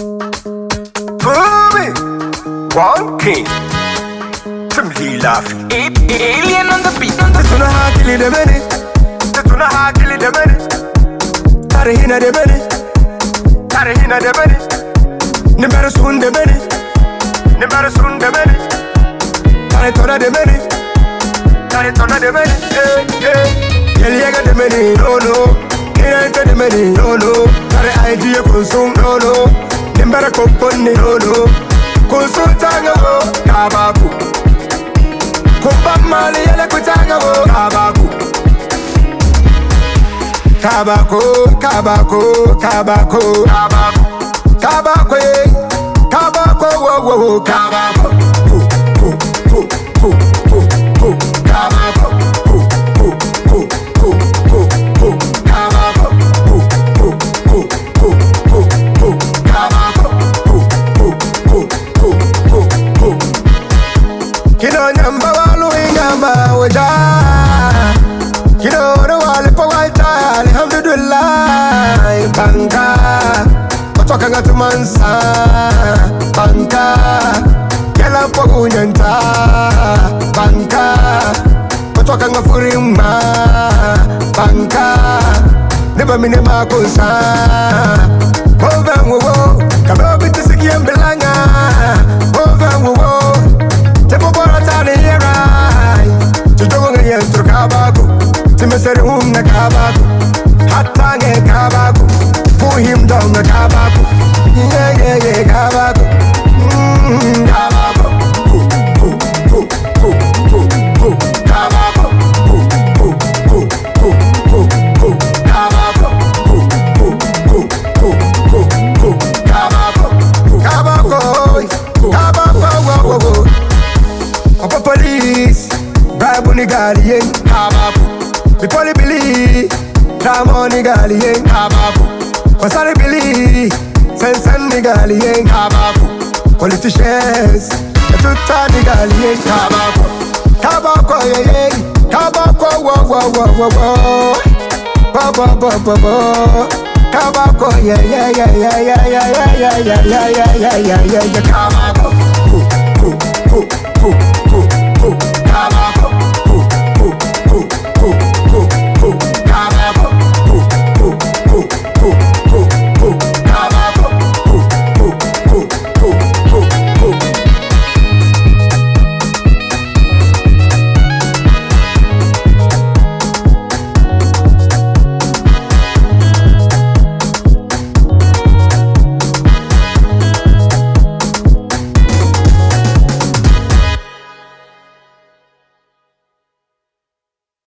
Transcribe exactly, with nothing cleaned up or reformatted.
Booming, one king. Simply laughing. Alien on the beat. Tuna hakili de meni. Tuna hakili de meni. Tarihina de meni. Tarihina de meni. Nimero sun de meni. Nimero sun de meni. Taritona de meni. Taritona de meni. Hey, hey. Yeliaga de meni. No, no. Kira de meni. No, no. Tare idea consum. No, no. Nimbara koponi. No, no. Consum tanga wo. Kabaku. Kumba mali yele kutanga wo. Kabaku. Kabako, kabako, kabako, kabako, kabako, kabako, wo wo wo, kabako, pu pu pu pu pu pu, kabako, pu pu pu pu pu pu, kabako, pu pu pu pu pu pu, kabako, pu pu pu pu pu pu. Kino nyamba walu ingamba waja, kino ro wale pa waita. Alhamdulillah, banka Otoka nga tumansa Banka Kela mpogu nyanta Banka Otoka nga furimba Banka Neba mine makusa Ova nguwo Kaba bitisiki yambelanga Ova nguwo Tepo bora tani yerai Tujogo nga yentro kabako Timeseri umna kabako Hatange kabako, pull him down the kabako. Yeah, yeah, yeah, kabako. Mmm, kabako. Pull, pull, pull, pull, pull, pull, kabako. Pull, pull, pull, pull, pull, pull, kabako. Pull, pull, pull, pull, pull, pull, kabako. Kabako, kabako, wo wo wo. Papa police, Bible ni gali yen kabako. The police believe. Ramo ni gali yen kabaku. Wasari bili Sensen ni gali yen kabaku. Politicians Etuta ni gali yen kabaku. Kabako ye ye Kabako wo wo wo wo wo Bo bo bo bo bo Kabako ye ye ye ye ye ye ye ye ye ye ye ye ye ye ye Kabako Pu pu pu pu